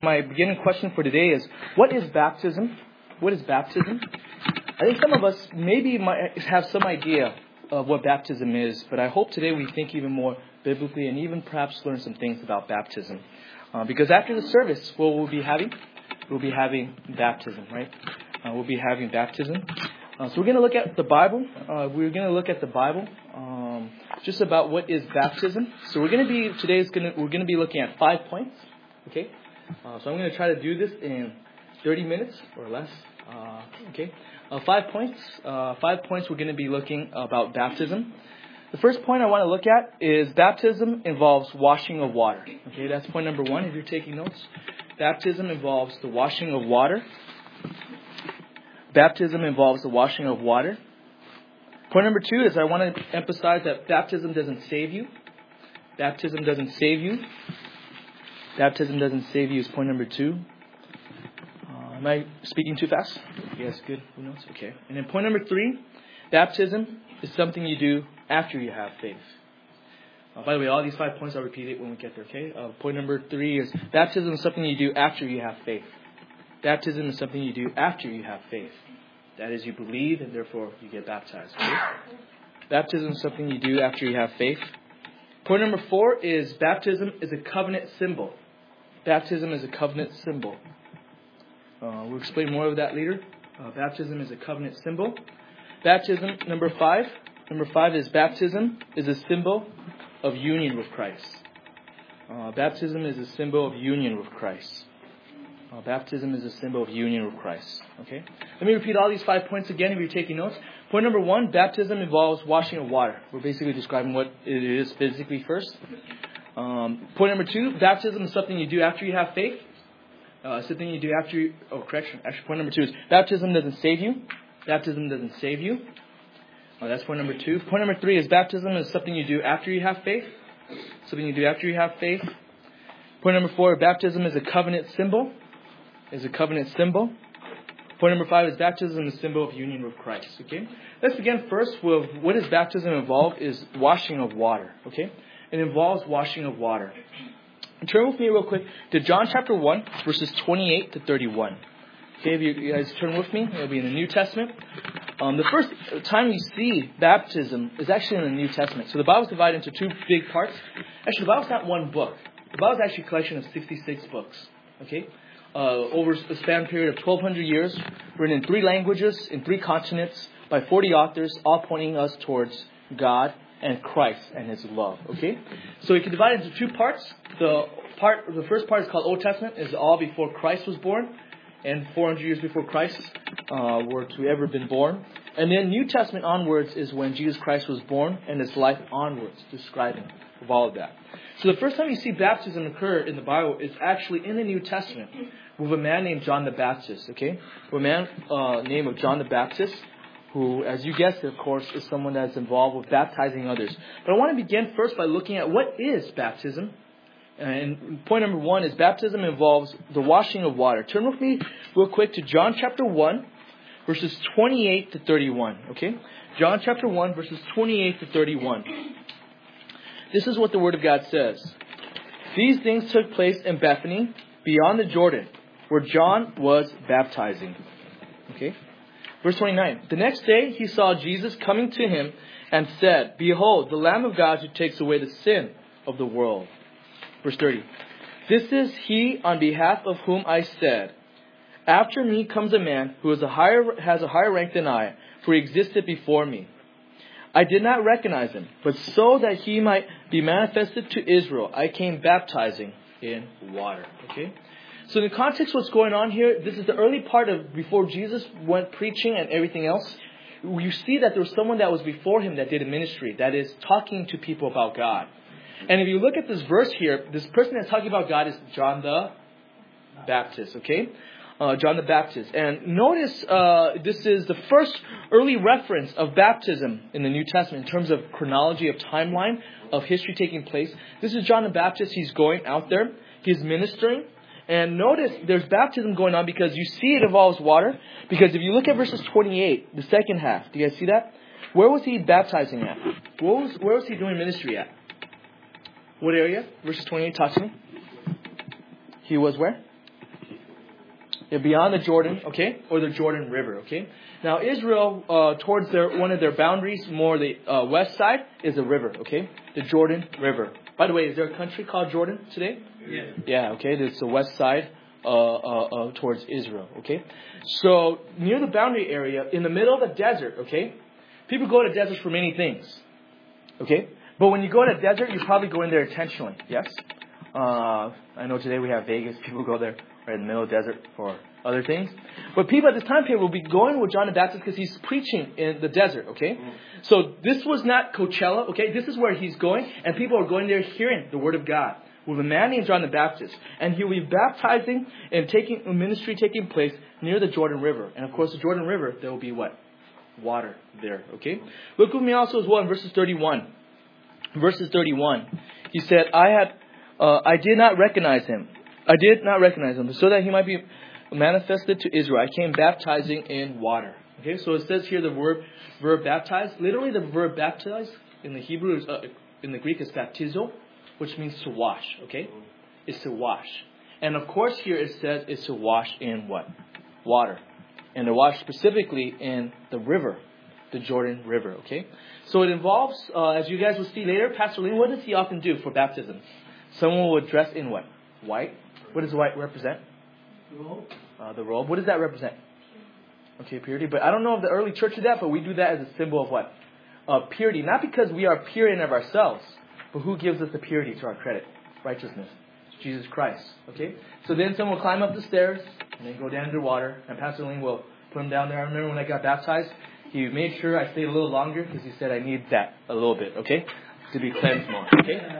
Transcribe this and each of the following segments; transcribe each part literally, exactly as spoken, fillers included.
My beginning question for today is, what is baptism? What is baptism? I think some of us maybe might have some idea of what baptism is, but I hope today we think even more biblically and even perhaps learn some things about baptism. Uh, because after the service, what we'll be having? We'll be having baptism, right? Uh, we'll be having baptism. Uh, so we're going to look at the Bible. Uh, we're going to look at the Bible, um, just about what is baptism. So we're going to be today is going to we're going to be looking at five points. Okay. Uh, so I'm going to try to do this in thirty minutes or less. Uh, okay. Uh, five points. Uh, five points we're going to be looking about baptism. The first point I want to look at is baptism involves washing of water. Okay, that's point number one if you're taking notes. Baptism involves the washing of water. Baptism involves the washing of water. Point number two is I want to emphasize that baptism doesn't save you. Baptism doesn't save you. Baptism doesn't save you is point number two. Uh, am I speaking too fast? Yes, good. Who knows? Okay. And then point number three, baptism is something you do after you have faith. Uh, by the way, all these five points I'll repeat it when we get there, okay? Uh, point number three is baptism is something you do after you have faith. Baptism is something you do after you have faith. That is, you believe and therefore you get baptized. Okay? Baptism is something you do after you have faith. Point number four is baptism is a covenant symbol. Baptism is a covenant symbol. Uh, we'll explain more of that later. Uh, baptism is a covenant symbol. Baptism, number five. Number five is baptism is a symbol of union with Christ. Uh, baptism is a symbol of union with Christ. Uh, baptism is a symbol of union with Christ. Okay. Let me repeat all these five points again if you're taking notes. Point number one, baptism involves washing of water. We're basically describing what it is physically first. Um, point number two, baptism is something you do after you have faith. Uh, something you do after you... Oh, correction. Actually, point number two is baptism doesn't save you. Baptism doesn't save you. Uh, that's point number two. Point number three is baptism is something you do after you have faith. Something you do after you have faith. Point number four, baptism is a covenant symbol. Is a covenant symbol. Point number five is baptism is a symbol of union with Christ. Okay. Let's begin first with what does baptism involve? Is washing of water. Okay. It involves washing of water. Turn with me real quick to John chapter one, verses twenty-eight to thirty-one. Okay, if you guys turn with me, it'll be in the New Testament. Um, the first time you see baptism is actually in the New Testament. So the Bible is divided into two big parts. Actually, the Bible is not one book. The Bible is actually a collection of sixty-six books. Okay, uh, over a span period of twelve hundred years, written in three languages, in three continents, by forty authors, all pointing us towards God and Christ and His love. Okay, so we can divide it into two parts. The part, the first part is called Old Testament, is all before Christ was born, and four hundred years before Christ uh, were to ever been born. And then New Testament onwards is when Jesus Christ was born and His life onwards, describing of all of that. So the first time you see baptism occur in the Bible is actually in the New Testament with a man named John the Baptist. Okay, with a man uh, named of John the Baptist, who, as you guessed, of course, is someone that's involved with baptizing others. But I want to begin first by looking at what is baptism. And point number one is baptism involves the washing of water. Turn with me real quick to John chapter one, verses twenty-eight to thirty-one. Okay? John chapter one, verses twenty-eight to thirty-one. This is what the Word of God says. These things took place in Bethany, beyond the Jordan, where John was baptizing. Okay? Verse twenty-nine. The next day he saw Jesus coming to him and said, "Behold, the Lamb of God who takes away the sin of the world." Verse thirty. This is he on behalf of whom I said, "After me comes a man who is a higher, has a higher rank than I, for he existed before me. I did not recognize him, but so that he might be manifested to Israel, I came baptizing in water." Okay? So in the context of what's going on here, this is the early part of before Jesus went preaching and everything else. You see that there was someone that was before him that did a ministry, that is talking to people about God. And if you look at this verse here, this person that's talking about God is John the Baptist, okay? Uh, John the Baptist. And notice uh, this is the first early reference of baptism in the New Testament in terms of chronology of timeline of history taking place. This is John the Baptist. He's going out there. He's ministering. And notice there's baptism going on because you see it involves water. Because if you look at verses twenty-eight, the second half, do you guys see that? Where was he baptizing at? Where was, where was he doing ministry at? What area? Verses twenty-eight, talk to me. He was where? They're beyond the Jordan, okay, or the Jordan River, okay. Now Israel, uh, towards their one of their boundaries, more the uh, west side, is a river, okay, the Jordan River. By the way, is there a country called Jordan today? Yeah. Yeah, okay. It's the west side uh, uh, uh, towards Israel, okay. So near the boundary area, in the middle of the desert, okay. People go to deserts for many things, okay. But when you go to a desert, you probably go in there intentionally, yes. Uh, I know today we have Vegas. People go there right in the middle of the desert for other things. But people at this time period will be going with John the Baptist because he's preaching in the desert, okay? Mm. So this was not Coachella, okay? This is where he's going, and people are going there hearing the word of God with a man named John the Baptist. And he'll be baptizing and taking a ministry taking place near the Jordan River. And of course, the Jordan River, there will be what? Water there, okay? Look with me also as well in verses thirty-one. Verses thirty-one. He said, I had, uh, I did not recognize him. I did not recognize him, so that he might be manifested to Israel. I came baptizing in water. Okay, so it says here the verb, verb baptize. Literally, the verb baptize in the Hebrew, is, uh, in the Greek, is baptizo, which means to wash. Okay, it's to wash. And of course, here it says it's to wash in what? Water. And to wash specifically in the river, the Jordan River. Okay, so it involves, uh, as you guys will see later, Pastor Lee, what does he often do for baptism? Someone will dress in what? White. What does white represent? Robe. Uh, the robe. What does that represent? Okay, purity. But I don't know if the early church did that, but we do that as a symbol of what? Uh, purity. Not because we are pure in of ourselves, but who gives us the purity to our credit? Righteousness. Jesus Christ. Okay? So then someone will climb up the stairs and then go down into the water, and Pastor Ling will put him down there. I remember when I got baptized, he made sure I stayed a little longer because he said I need that a little bit, okay? To be cleansed more, okay?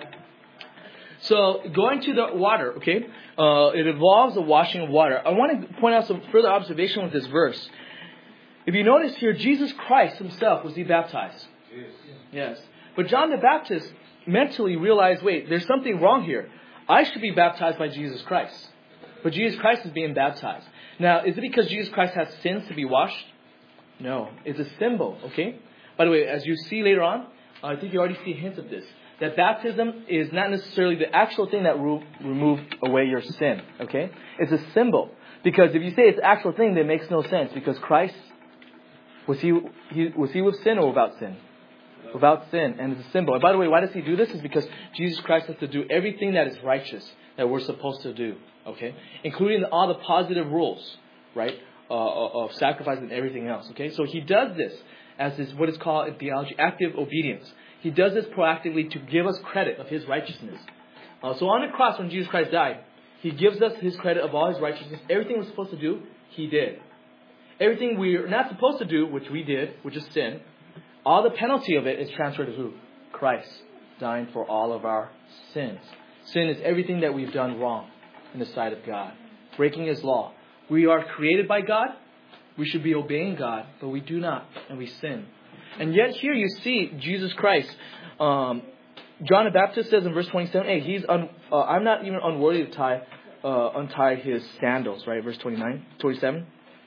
So going to the water, okay, uh, it involves the washing of water. I want to point out some further observation with this verse. If you notice here, Jesus Christ himself, was he baptized? Yes. Yes. But John the Baptist mentally realized, wait, there's something wrong here. I should be baptized by Jesus Christ. But Jesus Christ is being baptized. Now, is it because Jesus Christ has sins to be washed? No. It's a symbol, okay? By the way, as you see later on, I think you already see hints of this. That baptism is not necessarily the actual thing that will remove away your sin. Okay? It's a symbol. Because if you say it's the actual thing, then it makes no sense. Because Christ, was he, he was he with sin or without sin? Without sin. And it's a symbol. And by the way, why does he do this? It's because Jesus Christ has to do everything that is righteous that we're supposed to do. Okay? Including all the positive rules, right? Uh, of sacrifice and everything else. Okay? So he does this as is what is called in theology active obedience. He does this proactively to give us credit of his righteousness. Uh, so on the cross, when Jesus Christ died, he gives us his credit of all his righteousness. Everything we're supposed to do, he did. Everything we're not supposed to do, which we did, which is sin, all the penalty of it is transferred to who? Christ, dying for all of our sins. Sin is everything that we've done wrong in the sight of God. Breaking his law. We are created by God. We should be obeying God, but we do not, and we sin. And yet here you see Jesus Christ. Um, John the Baptist says in verse twenty-seven, hey, he's un, uh, I'm not even unworthy to tie, uh, untie his sandals, right? Verse twenty-nine, twenty-seven.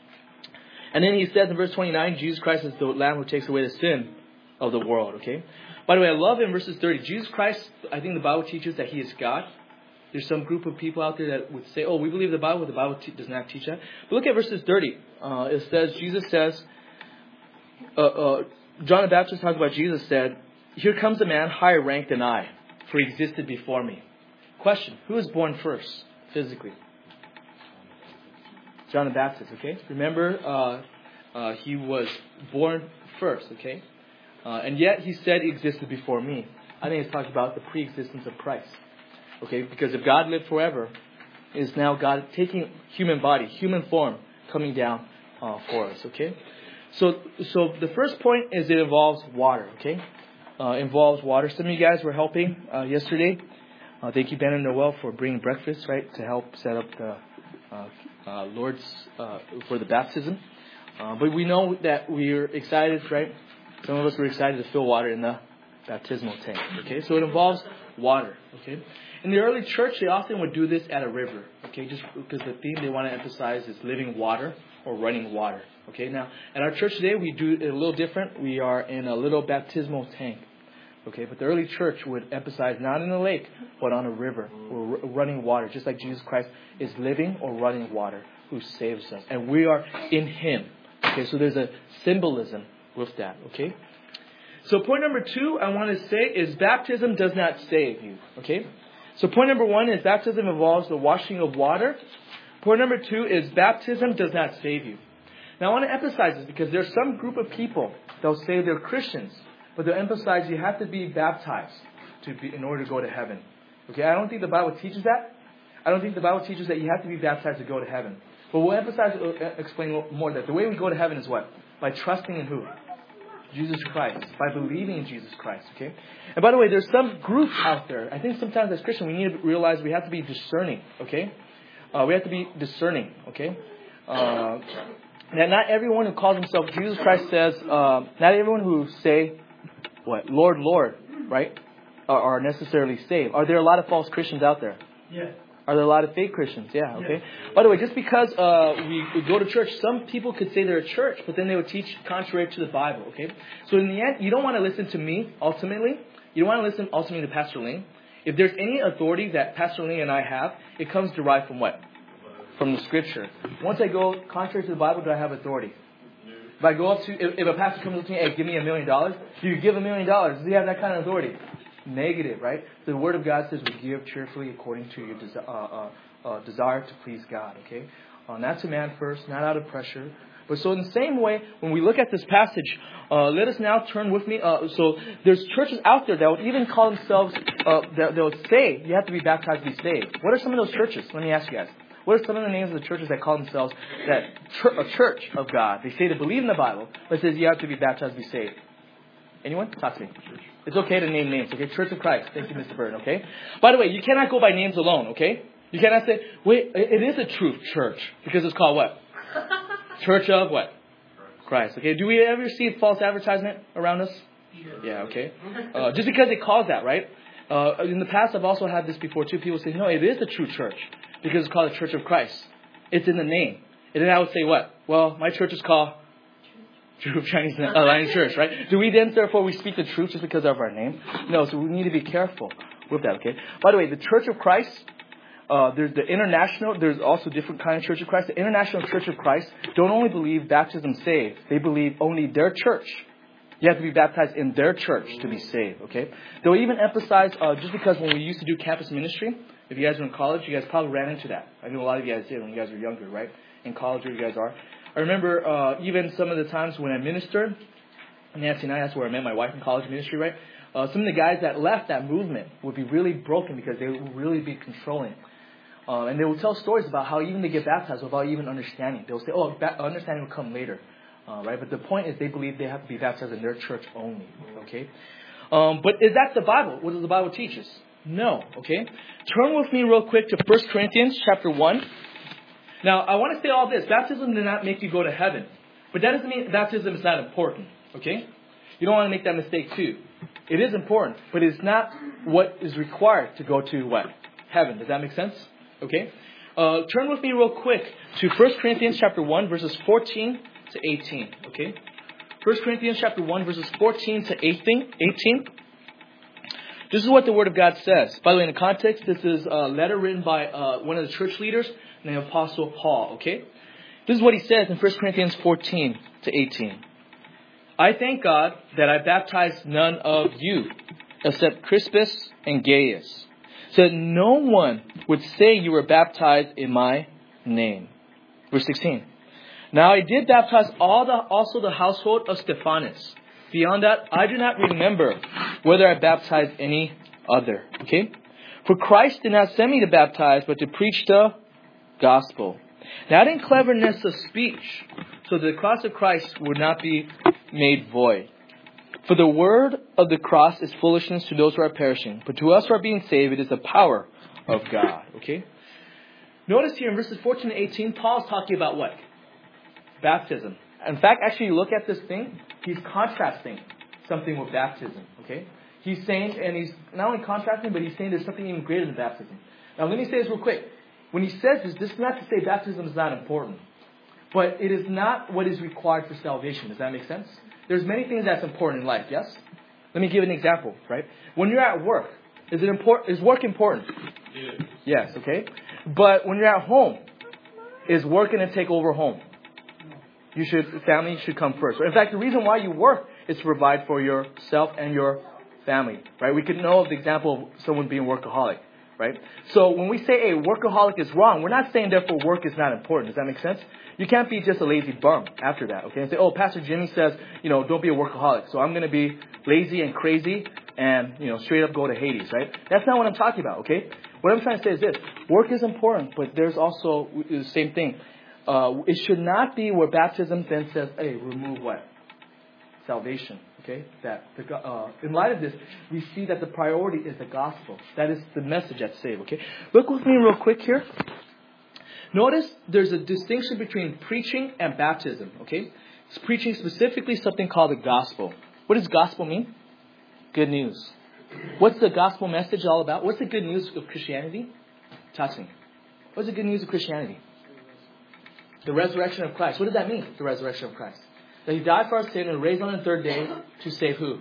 And then he says in verse twenty-nine, Jesus Christ is the Lamb who takes away the sin of the world, okay? By the way, I love in verses thirty, Jesus Christ, I think the Bible teaches that he is God. There's some group of people out there that would say, oh, we believe the Bible, but the Bible te- does not teach that. But look at verses thirty. Uh, it says, Jesus says, uh, uh, John the Baptist talking about Jesus said, here comes a man higher ranked than I, for he existed before me. Question, who was born first, physically? John the Baptist, okay? Remember, uh, uh, he was born first, okay? Uh, and yet he said he existed before me. I think it's talking about the pre-existence of Christ. Okay, because if God lived forever, it is now God taking human body, human form, coming down uh, for us. Okay, so so the first point is it involves water. Okay, uh, involves water. Some of you guys were helping uh, yesterday. Uh, thank you, Ben and Noel, for bringing breakfast, right, to help set up the uh, uh, Lord's uh, for the baptism. Uh, but we know that we're excited, right? Some of us were excited to fill water in the baptismal tank. Okay, so it involves water. Okay. In the early church, they often would do this at a river, okay, just because the theme they want to emphasize is living water or running water, okay. Now, at our church today, we do it a little different. We are in a little baptismal tank, Okay, but the early church would emphasize not in a lake, but on a river or r- running water, just like Jesus Christ is living or running water who saves us. And we are in Him. Okay, so there's a symbolism with that. Okay, so point number two I want to say is baptism does not save you. Okay, so point number one is baptism involves the washing of water. Point number two is baptism does not save you. Now I want to emphasize this because there's some group of people that will say they're Christians, but they'll emphasize you have to be baptized to be in order to go to heaven. Okay, I don't think the Bible teaches that. I don't think the Bible teaches that you have to be baptized to go to heaven. But we'll emphasize, uh, explain more that the way we go to heaven is what? By trusting in who? Jesus Christ. By believing in Jesus Christ. Okay. And by the way, there's some groups out there. I think sometimes as Christians we need to realize we have to be discerning. Okay. Uh, we have to be discerning. Okay. Uh, that not everyone who calls himself Jesus Christ says. Uh, not everyone who say what Lord, Lord, right, are, are necessarily saved. Are there a lot of false Christians out there? Yeah. Are there a lot of fake Christians? Yeah, okay. By the way, just because uh, we, we go to church, some people could say they're a church, but then they would teach contrary to the Bible, okay? So in the end, you don't want to listen to me, ultimately. You don't want to listen ultimately to Pastor Ling. If there's any authority that Pastor Ling and I have, it comes derived from what? From the Scripture. Once I go contrary to the Bible, do I have authority? If I go up to, if, if a pastor comes up to me, hey, give me a million dollars, do you give a million dollars? Does he have that kind of authority? Negative, right? The Word of God says we give cheerfully according to your desi- uh, uh, uh, desire to please God, okay? Uh, not to man first, not out of pressure. But so in the same way, when we look at this passage, uh, let us now turn with me. Uh, so there's churches out there that would even call themselves, uh, that they'll say you have to be baptized to be saved. What are some of those churches? Let me ask you guys. What are some of the names of the churches that call themselves that ch- a church of God? They say they believe in the Bible, but it says you have to be baptized to be saved. Anyone? Talk to me. It's okay to name names, okay? Church of Christ. Thank you, Mister Byrne, okay? By the way, you cannot go by names alone, okay? You cannot say, wait, it is a truth church. Because it's called what? Church of what? Christ, okay? Do we ever see false advertisement around us? Yeah, okay. Uh, just because it calls that, right? Uh, in the past, I've also had this before too. People say, no, it is a true church. Because it's called the Church of Christ. It's in the name. And then I would say what? Well, my church is called True Chinese Alliance Church, right? Do we then, therefore, we speak the truth just because of our name? No, so we need to be careful with that, okay? By the way, the Church of Christ, uh, there's the international, there's also different kind of Church of Christ. The International Church of Christ don't only believe baptism saves. They believe only their church. You have to be baptized in their church to be saved, okay? They'll even emphasize, uh, just because when we used to do campus ministry, if you guys were in college, you guys probably ran into that. I know a lot of you guys did when you guys were younger, right? In college, where you guys are. I remember uh, even some of the times when I ministered, Nancy and I, that's where I met my wife in college ministry, right? Uh, some of the guys that left that movement would be really broken because they would really be controlling. Uh, and they will tell stories about how even they get baptized without even understanding. They'll say, oh, ba- understanding will come later. Uh, right? But the point is they believe they have to be baptized in their church only. Okay? Um, but is that the Bible? What does the Bible teach us? No. Okay? Turn with me real quick to First Corinthians chapter one. Now, I want to say all this. Baptism did not make you go to heaven. But that doesn't mean baptism is not important. Okay? You don't want to make that mistake too. It is important, but it's not what is required to go to what? Heaven. Does that make sense? Okay? Uh, turn with me real quick to First Corinthians chapter one, verses fourteen to eighteen. Okay? First Corinthians chapter one, verses fourteen to eighteen. This is what the Word of God says. By the way, in the context, this is a letter written by uh, one of the church leaders named Apostle Paul. Okay? This is what he says in First Corinthians fourteen to eighteen. I thank God that I baptized none of you except Crispus and Gaius, so that no one would say you were baptized in my name. Verse sixteen. Now I did baptize all the, also the household of Stephanas. Beyond that, I do not remember whether I baptized any other. Okay? For Christ did not send me to baptize, but to preach the gospel. Not in cleverness of speech, so that the cross of Christ would not be made void. For the word of the cross is foolishness to those who are perishing, but to us who are being saved, it is the power of God. Okay? Notice here in verses fourteen to eighteen, Paul is talking about what? Baptism. In fact, actually, you look at this thing, he's contrasting something with baptism. Okay? He's saying, and he's not only contrasting, but he's saying there's something even greater than baptism. Now, let me say this real quick. When he says this, this is not to say baptism is not important. But it is not what is required for salvation. Does that make sense? There's many things that's important in life, yes? Let me give an example, right? When you're at work, is it important? Is work important? Yeah. Yes, okay. But when you're at home, is work going to take over home? You should, family should come first. In fact, the reason why you work is to provide for yourself and your family, right? We could know of the example of someone being workaholic, right? So when we say a workaholic is wrong, we're not saying therefore work is not important. Does that make sense? You can't be just a lazy bum after that, okay? And say, oh, Pastor Jimmy says, you know, don't be a workaholic. So I'm going to be lazy and crazy and, you know, straight up go to Hades, right? That's not what I'm talking about, okay? What I'm trying to say is this. Work is important, but there's also the same thing. Uh, it should not be where baptism then says, hey, remove what? Salvation, okay? That the, uh, in light of this, we see that the priority is the gospel. That is the message at save, okay? Look with me real quick here. Notice there's a distinction between preaching and baptism, okay? It's preaching specifically something called the gospel. What does gospel mean? Good news. What's the gospel message all about? What's the good news of Christianity? Touch me. What's the good news of Christianity? The resurrection of Christ. What does that mean, the resurrection of Christ? That He died for our sin and raised on the third day to save who?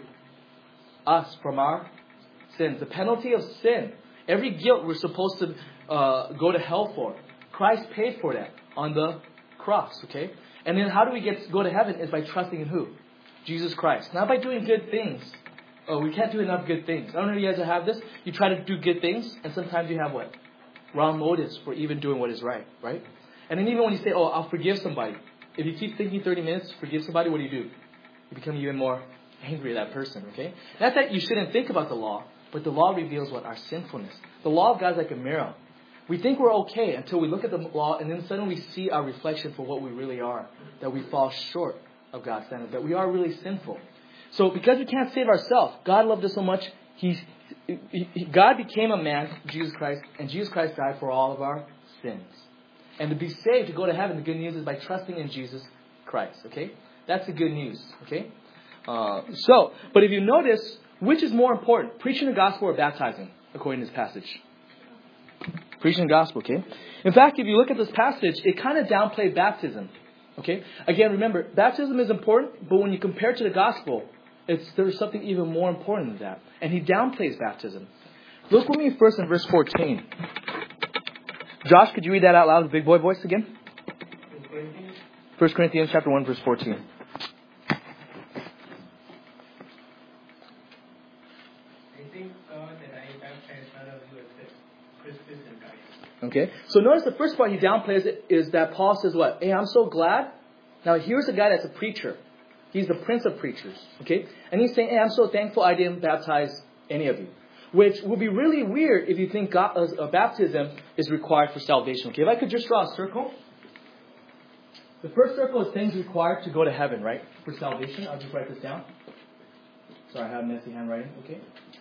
Us from our sins. The penalty of sin. Every guilt we're supposed to uh, go to hell for. Christ paid for that on the cross, okay? And then how do we get go to heaven? Is by trusting in who? Jesus Christ. Not by doing good things. Oh, we can't do enough good things. I don't know if you guys have this. You try to do good things, and sometimes you have what? Wrong motives for even doing what is right, right? And then even when you say, oh, I'll forgive somebody. If you keep thinking thirty minutes to forgive somebody, what do you do? You become even more angry at that person, okay? Not that you shouldn't think about the law, but the law reveals what? Our sinfulness. The law of God is like a mirror. We think we're okay until we look at the law and then suddenly we see our reflection for what we really are. That we fall short of God's standard. That we are really sinful. So because we can't save ourselves, God loved us so much, He, he, God became a man, Jesus Christ, and Jesus Christ died for all of our sins. And to be saved, to go to heaven, the good news is by trusting in Jesus Christ. Okay? That's the good news. Okay? Uh, so, but if you notice, which is more important? Preaching the gospel or baptizing, according to this passage? Preaching the gospel, okay? In fact, if you look at this passage, it kind of downplayed baptism. Okay? Again, remember, baptism is important, but when you compare it to the gospel, it's there's something even more important than that. And he downplays baptism. Look with me first in verse fourteen. Josh, could you read that out loud in big boy voice again? First Corinthians chapter one, verse fourteen. Okay, so notice the first part he downplays it is that Paul says what? Hey, I'm so glad. Now here's a guy that's a preacher. He's the prince of preachers. Okay, and he's saying, hey, I'm so thankful I didn't baptize any of you. Which would be really weird if you think God, uh, baptism is required for salvation. Okay, if I could just draw a circle. The first circle is things required to go to heaven, right? For salvation. I'll just write this down. Sorry, I have messy handwriting. Okay.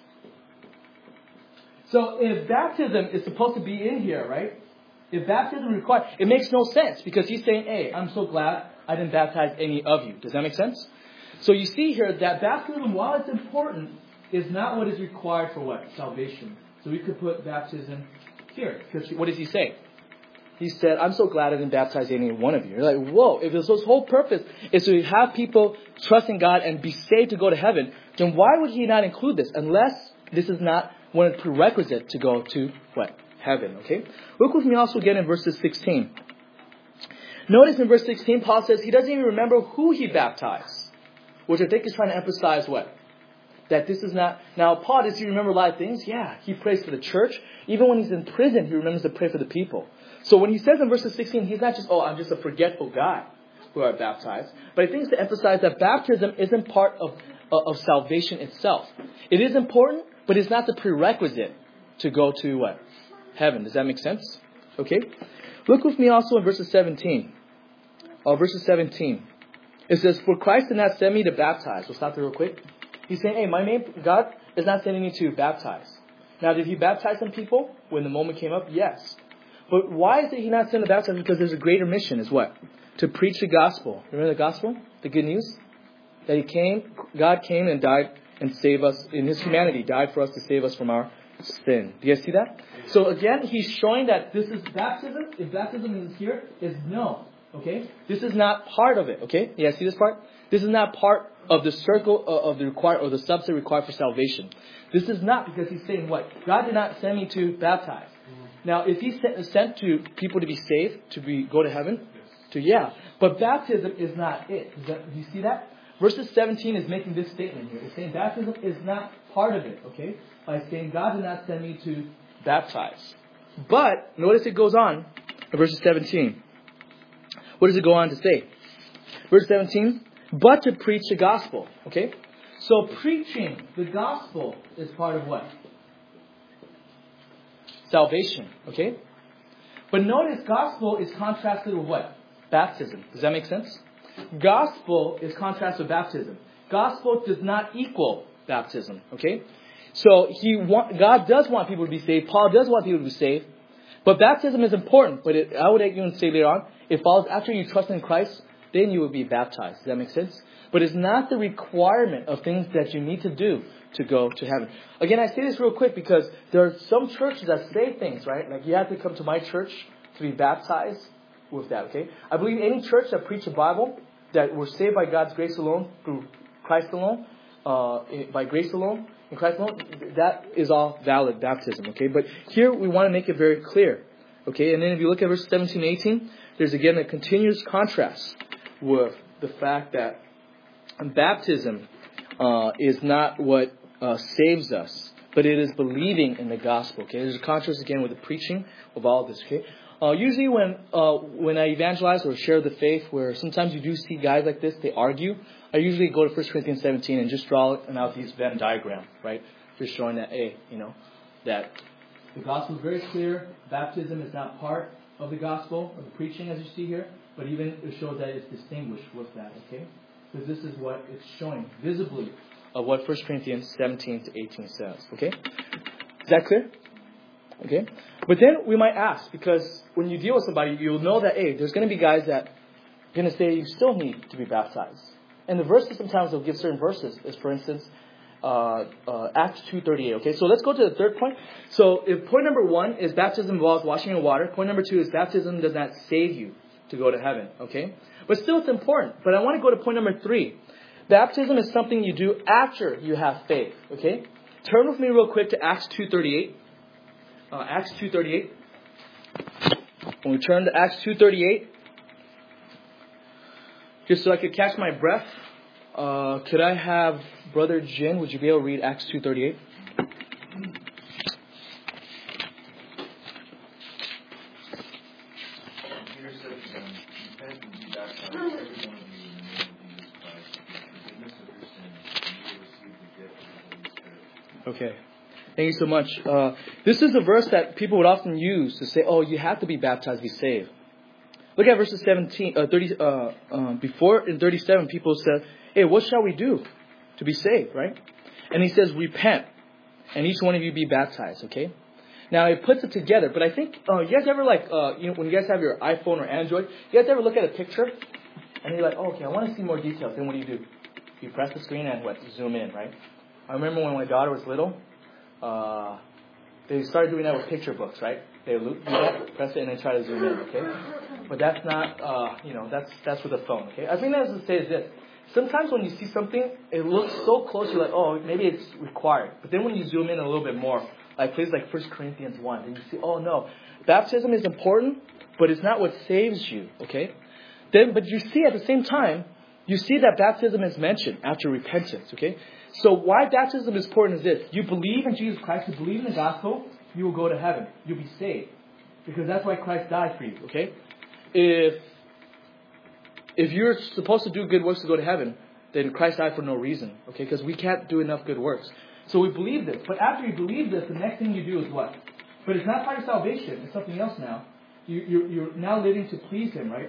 So if baptism is supposed to be in here, right? If baptism is required, it makes no sense because he's saying, hey, I'm so glad I didn't baptize any of you. Does that make sense? So you see here that baptism, while it's important, is not what is required for what? Salvation. So we could put baptism here. Because what does he say? He said, I'm so glad I didn't baptize any one of you. You're like, whoa, if his whole purpose is to have people trust in God and be saved to go to heaven, then why would he not include this? Unless this is not one of the prerequisites to go to what? Heaven, okay? Look with me also again in verses sixteen. Notice in verse sixteen, Paul says he doesn't even remember who he baptized. Which I think is trying to emphasize what? That this is not... Now, Paul, does he remember a lot of things? Yeah, he prays for the church. Even when he's in prison, he remembers to pray for the people. So when he says in verse sixteen, he's not just, oh, I'm just a forgetful guy who are baptized. But I think it's to emphasize that baptism isn't part of, of salvation itself. It is important, but it's not the prerequisite to go to what? Heaven. Does that make sense? Okay. Look with me also in verses seventeen. Oh, verses seventeen. It says, for Christ did not send me to baptize. We'll stop there real quick. He's saying, hey, my main, God is not sending me to baptize. Now, did he baptize some people when the moment came up? Yes. But why is it he not sending to baptize? Because there's a greater mission is what? To preach the gospel. Remember the gospel? The good news? That he came, God came and died and saved us in his humanity, died for us to save us from our sin. Do you guys see that? So again, he's showing that this is baptism. If baptism is here, is no. Okay? This is not part of it. Okay? You guys see this part? This is not part of the circle of the required or the substance required for salvation. This is not because he's saying what? God did not send me to baptize. Now, if he sent, sent to people to be saved, to be go to heaven, to yeah, but baptism is not it. Is that, do you see that? Verses seventeen is making this statement here. It's saying baptism is not part of it. Okay, by saying God did not send me to baptize. But notice it goes on in verses seventeen. What does it go on to say? Verse seventeen. But to preach the gospel. Okay, so preaching the gospel is part of what? Salvation. Okay, but notice gospel is contrasted with what? Baptism. Does that make sense? Gospel is contrasted with baptism. Gospel does not equal baptism. Okay, so he want, God does want people to be saved. Paul does want people to be saved. But baptism is important. But it, I would even say later on, it follows after you trust in Christ, then you will be baptized. Does that make sense? But it's not the requirement of things that you need to do to go to heaven. Again, I say this real quick because there are some churches that say things, right? Like you have to come to my church to be baptized with that, okay? I believe any church that preach the Bible, that we're saved by God's grace alone, through Christ alone, uh, by grace alone, in Christ alone, that is all valid baptism, okay? But here we want to make it very clear, okay? And then if you look at verse seventeen and eighteen, there's again a continuous contrast with the fact that baptism uh, is not what uh, saves us, but it is believing in the gospel, okay? There's a contrast again with the preaching of all this, okay? Uh, usually when uh, when I evangelize or share the faith, where sometimes you do see guys like this, they argue, I usually go to First Corinthians seventeen and just draw an out these Venn diagram, right? Just showing that, hey, you know, that the gospel is very clear. Baptism is not part of the gospel, of the preaching as you see here, but even it shows that it's distinguished with that, okay? Because this is what it's showing visibly of what First Corinthians seventeen to eighteen says, okay? Is that clear? Okay? But then we might ask, because when you deal with somebody, you'll know that, hey, there's going to be guys that are going to say you still need to be baptized. And the verses, sometimes they'll give certain verses, as for instance, uh, uh, Acts two thirty-eight. Okay, so let's go to the third point. So if point number one is baptism involves washing in water, point number two is baptism does not save you to go to heaven. Okay? But still it's important. But I want to go to point number three. Baptism is something you do after you have faith. Okay? Turn with me real quick to Acts two thirty-eight. Uh, Acts two thirty-eight. When we turn to Acts two thirty-eight, just so I could catch my breath, uh, could I have Brother Jin, would you be able to read Acts two thirty-eight? Okay. Thank you so much. Uh, this is a verse that people would often use to say, oh, you have to be baptized to be saved. Look at verses seventeen, uh, thirty, uh, uh, before in thirty-seven, people said, hey, what shall we do to be saved, right? And he says, repent, and each one of you be baptized, okay? Now, it puts it together, but I think, uh, you guys ever like, uh, you know, when you guys have your iPhone or Android, you guys ever look at a picture, and you're like, oh, okay, I want to see more details. Then what do you do? You press the screen and what? Zoom in, right? I remember when my daughter was little, Uh, they started doing that with picture books, right? They do that, press it, and then try to zoom in, okay? But that's not, uh, you know, that's that's with a phone, okay? I think that's to say is this. Sometimes when you see something, it looks so close, you're like, oh, maybe it's required. But then when you zoom in a little bit more, like places like First Corinthians one, then you see, oh, no. Baptism is important, but it's not what saves you, okay? Then, but you see at the same time, you see that baptism is mentioned after repentance, okay? So why baptism is important is this. You believe in Jesus Christ, you believe in the gospel, you will go to heaven. You'll be saved. Because that's why Christ died for you, okay? If if you're supposed to do good works to go to heaven, then Christ died for no reason, okay? Because we can't do enough good works. So we believe this. But after you believe this, the next thing you do is what? But it's not part of salvation. It's something else now. You, you're, you're now living to please Him, right?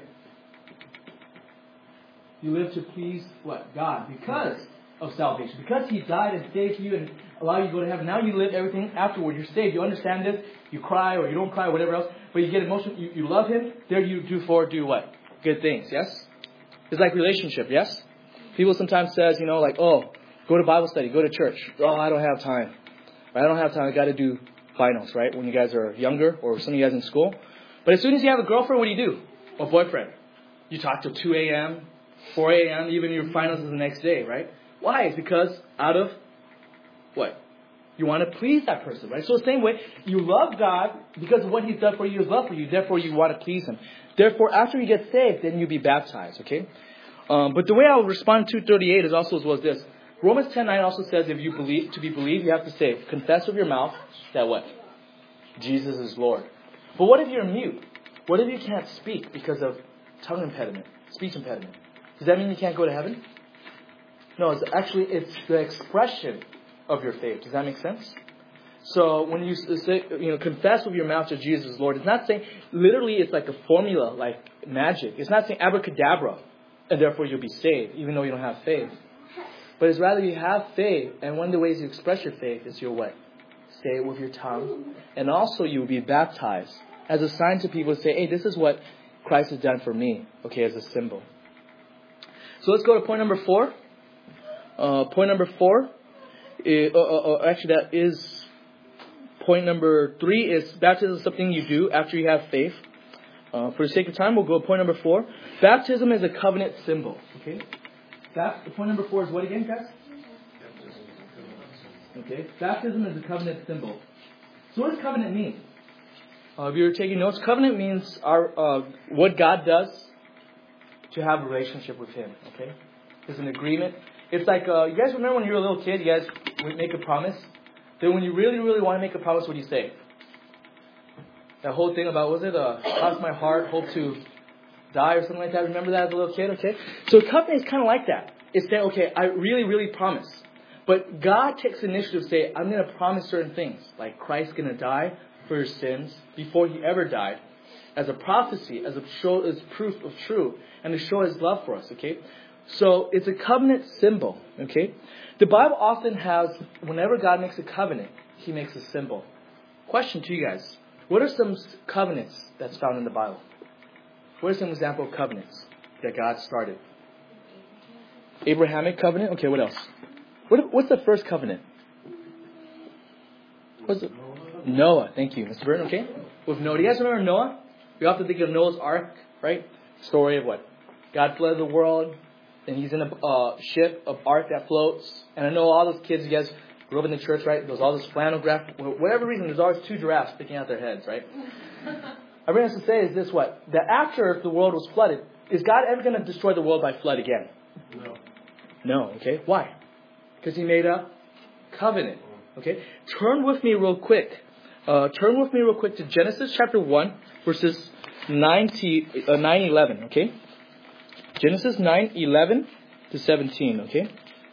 You live to please what? God. Because of salvation. Because He died and saved you and allowed you to go to heaven. Now you live everything afterward. You're saved. You understand this. You cry or you don't cry or whatever else. But you get emotional. You, you love Him. There you do for do what? Good things. Yes? It's like relationship. Yes? People sometimes says, you know, like, oh, go to Bible study. Go to church. Oh, I don't have time. I don't have time. I got to do finals, right? When you guys are younger or some of you guys in school. But as soon as you have a girlfriend, what do you do? Or boyfriend? You talk till two a.m., four a.m., even your finals is the next day, right? Why? It's because out of what? You want to please that person, right? So the same way, you love God because of what He's done for you, His love for you. Therefore, you want to please Him. Therefore, after you get saved, then you be baptized, okay? Um, but the way I'll respond to two thirty-eight is also as well as this. Romans ten nine also says if you believe, to be believed, you have to say, confess with your mouth that what? Jesus is Lord. But what if you're mute? What if you can't speak because of tongue impediment, speech impediment? Does that mean you can't go to heaven? No, it's actually, it's the expression of your faith. Does that make sense? So when you say, you know, confess with your mouth that Jesus is Lord, it's not saying, literally it's like a formula, like magic. It's not saying abracadabra, and therefore you'll be saved, even though you don't have faith. But it's rather you have faith, and one of the ways you express your faith is your what? Say it with your tongue. And also you will be baptized as a sign to people to say, hey, this is what Christ has done for me, okay, as a symbol. So let's go to point number four. Uh, point number four. Is, uh, uh, actually, that is point number three. Is baptism is something you do after you have faith. Uh, for the sake of time, we'll go to point number four. Baptism is a covenant symbol. Okay. That, point number four is what again, guys? Okay. Baptism is a covenant symbol. So what does covenant mean? Uh, if you're taking notes, covenant means our uh, what God does to have a relationship with Him. Okay. It's an agreement. It's like, uh, you guys remember when you were a little kid, you guys would make a promise? Then when you really, really want to make a promise, what do you say? That whole thing about, was it, uh, cross my heart, hope to die or something like that? Remember that as a little kid, okay? So a covenant is kind of like that. It's saying, okay, I really, really promise. But God takes initiative to say, I'm going to promise certain things. Like Christ's going to die for your sins before He ever died. As a prophecy, as a show, as proof of truth. And to show His love for us, okay? So it's a covenant symbol, okay? The Bible often has, whenever God makes a covenant, He makes a symbol. Question to you guys. What are some covenants that's found in the Bible? What are some example of covenants that God started? Abrahamic covenant? Okay, what else? What, what's the first covenant? What's it? Noah. Thank you, Mister Burton, okay? With Noah. Do you guys remember Noah? We often think of Noah's Ark, right? Story of what? God flooded the world. And he's in a uh, ship, an ark that floats. And I know all those kids, you guys grew up in the church, right? There's all this flannel graph. For whatever reason, there's always two giraffes sticking out their heads, right? I bring us to say is this what? That after the world was flooded, is God ever going to destroy the world by flood again? No. No, okay. Why? Because He made a covenant. Okay? Turn with me real quick. Uh, turn with me real quick to Genesis chapter one, verses nine to eleven, okay? Genesis nine, eleven to seventeen, okay?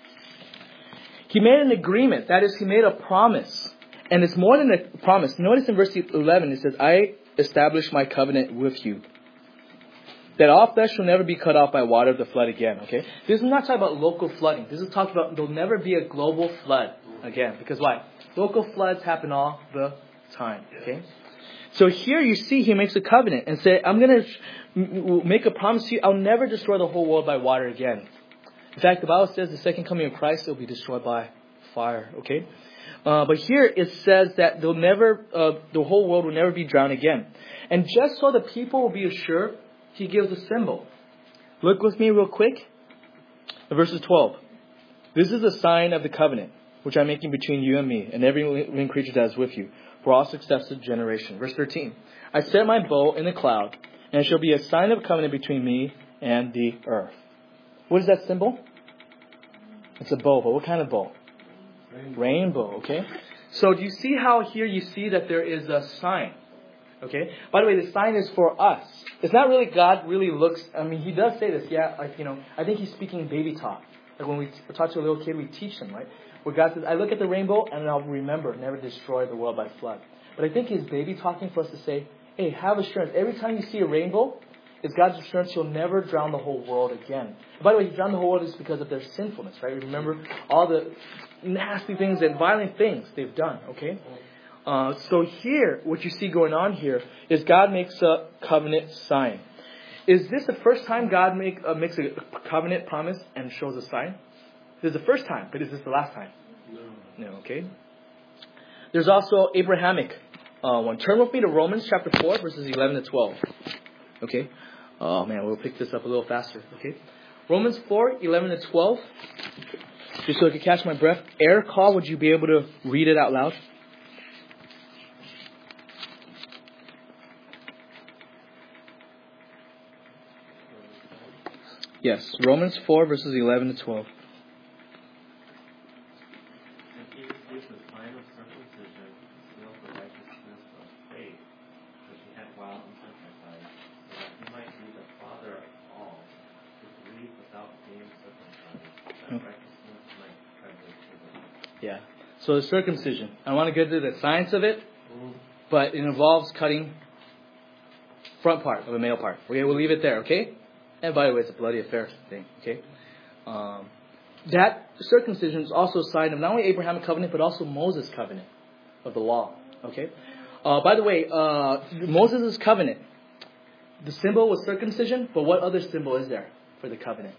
He made an agreement. That is, He made a promise. And it's more than a promise. Notice in verse eleven, it says, I establish my covenant with you, that all flesh will never be cut off by water of the flood again, okay? This is not talking about local flooding. This is talking about there'll never be a global flood again. Because why? Local floods happen all the time, okay? So here you see He makes a covenant and say, I'm going to make a promise to you. I'll never destroy the whole world by water again. In fact, the Bible says the second coming of Christ will be destroyed by fire. Okay, uh, but here it says that they'll never, uh, the whole world will never be drowned again. And just so the people will be assured, He gives a symbol. Look with me real quick. Verses twelve. This is a sign of the covenant which I'm making between you and me and every living creature that is with you, for all successive generation. Verse thirteen. I set my bow in the cloud, and it shall be a sign of covenant between me and the earth. What is that symbol? It's a bow, but what kind of bow? Rainbow. Rainbow, okay? So do you see how here you see that there is a sign? Okay? By the way, the sign is for us. It's not really God really looks, I mean, He does say this, yeah, like, you know, I think He's speaking baby talk. Like when we talk to a little kid, we teach them, right? Where God says, I look at the rainbow and I'll remember, never destroy the world by flood. But I think He's baby talking for us to say, hey, have assurance. Every time you see a rainbow, it's God's assurance He'll never drown the whole world again. And by the way, He drowned the whole world just because of their sinfulness, right? Remember all the nasty things and violent things they've done, okay? Uh, so here, what you see going on here is God makes a covenant sign. Is this the first time God make, uh, makes a covenant promise and shows a sign? This is the first time, but is this the last time? No. No, okay. There's also Abrahamic uh, one. Turn with me to Romans chapter four, verses eleven to twelve. Okay. Oh man, we'll pick this up a little faster. Okay. Romans four, eleven to twelve. Just so I can catch my breath. Air call, would you be able to read it out loud? Yes, Romans four, verses eleven to twelve. Yeah. So the circumcision. I want to get into the science of it, but it involves cutting front part of a male part. Okay, we'll leave it there, okay? And by the way, it's a bloody affair thing, okay? Um, that circumcision is also a sign of not only Abrahamic covenant, but also Moses' covenant of the law, okay? Uh, by the way, uh, Moses' covenant, the symbol was circumcision, but what other symbol is there for the covenant?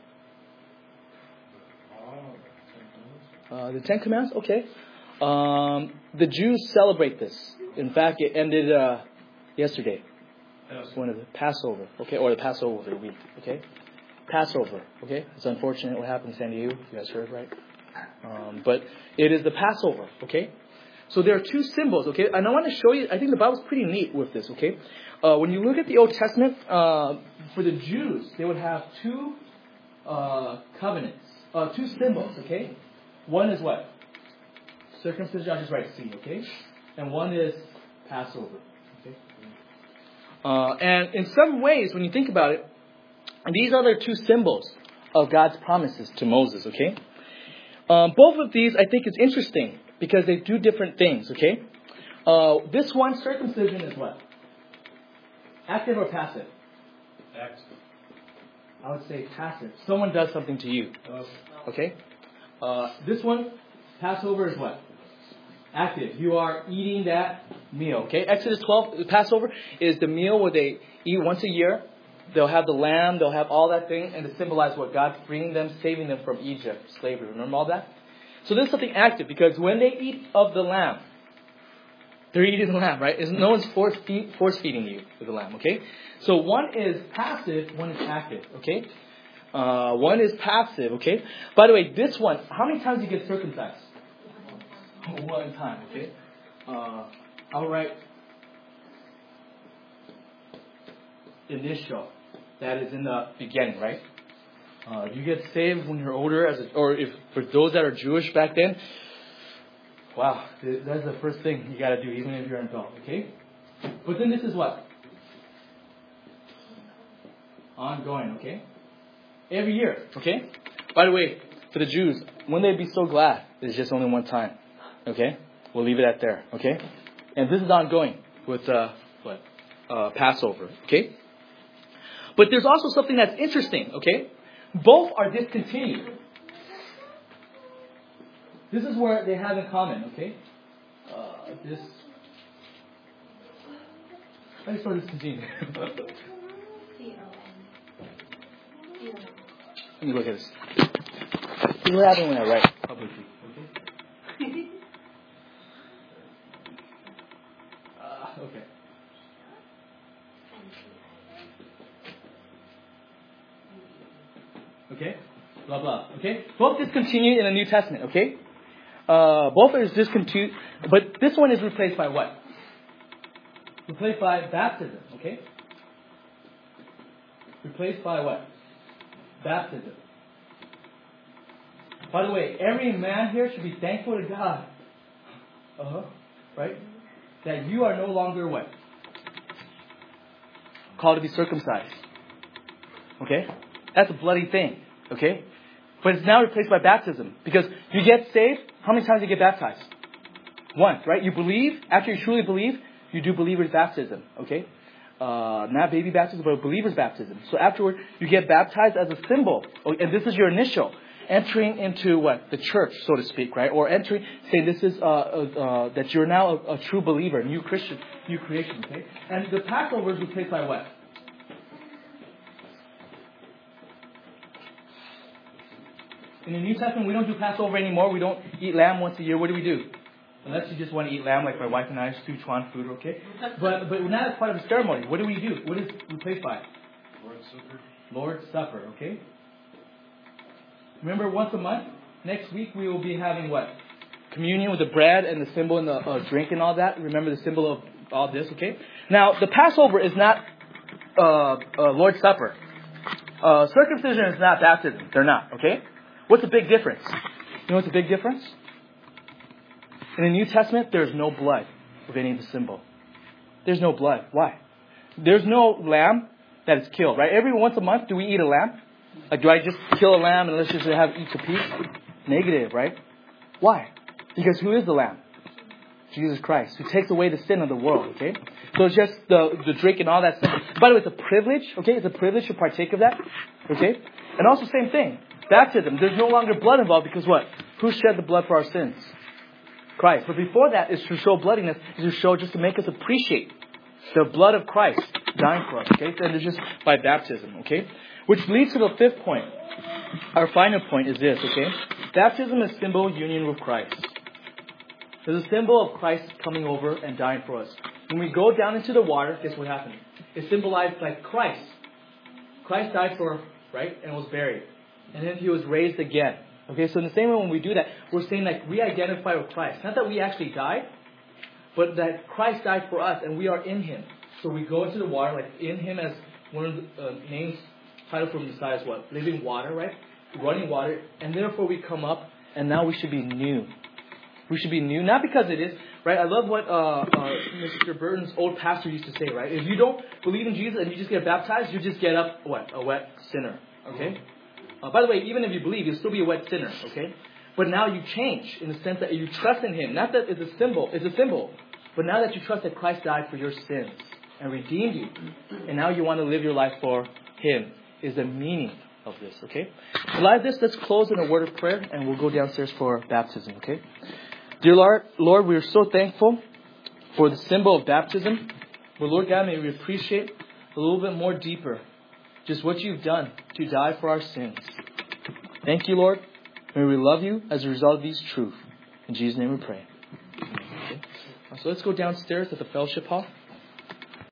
Uh, the Ten Commandments? Okay. Um, the Jews celebrate this. In fact, it ended uh, yesterday. One of the Passover, okay, or the Passover week, okay. Passover, okay. It's unfortunate what happened in San Diego. You guys heard, right? Um, but it is the Passover, okay. So there are two symbols, okay. And I want to show you. I think the Bible's pretty neat with this, okay. Uh, when you look at the Old Testament, uh, for the Jews, they would have two uh, covenants, uh, two symbols, okay. One is what? Circumcision. I'll just write C, okay? And one is Passover, okay? Uh, and in some ways, when you think about it, these are the two symbols of God's promises to Moses, okay? Um, both of these, I think, is interesting because they do different things, okay? Uh, this one, circumcision, is what? Active or passive? Active. I would say passive. Someone does something to you, okay? Uh, this one, Passover, is what? Active. You are eating that meal. Okay. Exodus twelve, the Passover is the meal where they eat once a year. They'll have the lamb. They'll have all that thing, and to symbolize what God's bringing them, saving them from Egypt, slavery. Remember all that? So there's something active because when they eat of the lamb, they're eating the lamb, right? No one's force feed, force feeding you with the lamb. Okay. So one is passive, one is active. Okay. Uh, one is passive, okay? By the way, this one, how many times do you get circumcised? One time, okay? Uh, I'll write initial. That is in the beginning, right? Uh, you get saved when you're older, as a, or if for those that are Jewish back then, wow, that's the first thing you got to do, even if you're an adult, okay? But then this is what? Ongoing, okay? Every year, okay? By the way, for the Jews, when they'd be so glad, it's just only one time, okay? We'll leave it at there, okay? And this is ongoing with uh, what? Uh, Passover, okay? But there's also something that's interesting, okay? Both are discontinued. This is where they have in common, okay? Uh, this. Let me start discontinued. Let me look at this. See what happens when I write publicly, okay? uh, okay. Okay? Blah, blah. Okay? Both discontinued in the New Testament, okay? Uh, both are discontinued, but this one is replaced by what? Replaced by baptism, okay? Replaced by what? Baptism. By the way, every man here should be thankful to God. Uh-huh. Right? That you are no longer what? Called to be circumcised. Okay? That's a bloody thing. Okay? But it's now replaced by baptism. Because you get saved, how many times do you get baptized? Once, right? You believe, after you truly believe, you do believer's baptism. Okay? Uh, not baby baptism, but believer's baptism. So afterward, you get baptized as a symbol. And this is your initial. Entering into what? The church, so to speak, right? Or entering, saying this is, uh, uh, uh, that you're now a, a true believer, new Christian, new creation, okay? And the Passover is replaced by what? In the New Testament, we don't do Passover anymore. We don't eat lamb once a year. What do we do? Unless you just want to eat lamb like my wife and I, Sichuan food, okay? But but not as part of the ceremony. What do we do? What is replaced by? Lord's Supper. Lord's Supper, okay? Remember, once a month. Next week we will be having what? Communion with the bread and the symbol and the uh, drink and all that. Remember the symbol of all this, okay? Now, the Passover is not uh, uh, Lord's Supper. Uh, circumcision is not baptism. They're not, okay? What's the big difference? You know what's the big difference? In the New Testament, there's no blood of any of the symbol. There's no blood. Why? There's no lamb that is killed, right? Every once a month, do we eat a lamb? Like, do I just kill a lamb and let's just have each a piece? Negative, right? Why? Because who is the lamb? Jesus Christ, who takes away the sin of the world, okay? So it's just the, the drink and all that stuff. By the way, it's a privilege, okay? It's a privilege to partake of that, okay? And also, same thing. Baptism, there's no longer blood involved because what? Who shed the blood for our sins? Christ. But before that is to show bloodiness, is to show just to make us appreciate the blood of Christ dying for us, okay? And it's just by baptism, okay? Which leads to the fifth point. Our final point is this, okay? Baptism is symbol of union with Christ. It's a symbol of Christ coming over and dying for us. When we go down into the water, guess what happens? It's symbolized like Christ. Christ died for, right, and was buried. And then He was raised again. Okay, so in the same way when we do that, we're saying like we identify with Christ. Not that we actually died, but that Christ died for us and we are in Him. So we go into the water, like in Him as one of the uh, names, title for Messiah is what? Living water, right? Running water. And therefore we come up and now we should be new. We should be new, not because it is, right? I love what uh, uh, Mister Burton's old pastor used to say, right? If you don't believe in Jesus and you just get baptized, you just get up, what? A wet sinner, okay? Uh, by the way, even if you believe, you'll still be a wet sinner, okay? But now you change in the sense that you trust in Him. Not that it's a symbol, it's a symbol. But now that you trust that Christ died for your sins and redeemed you, and now you want to live your life for Him, is the meaning of this, okay? So like this, let's close in a word of prayer and we'll go downstairs for baptism, okay? Dear Lord, Lord, we are so thankful for the symbol of baptism. But Lord God, may we appreciate a little bit more deeper just what You've done to die for our sins. Thank You, Lord. May we love You as a result of these truths. In Jesus' name we pray. Okay. So let's go downstairs at the fellowship hall.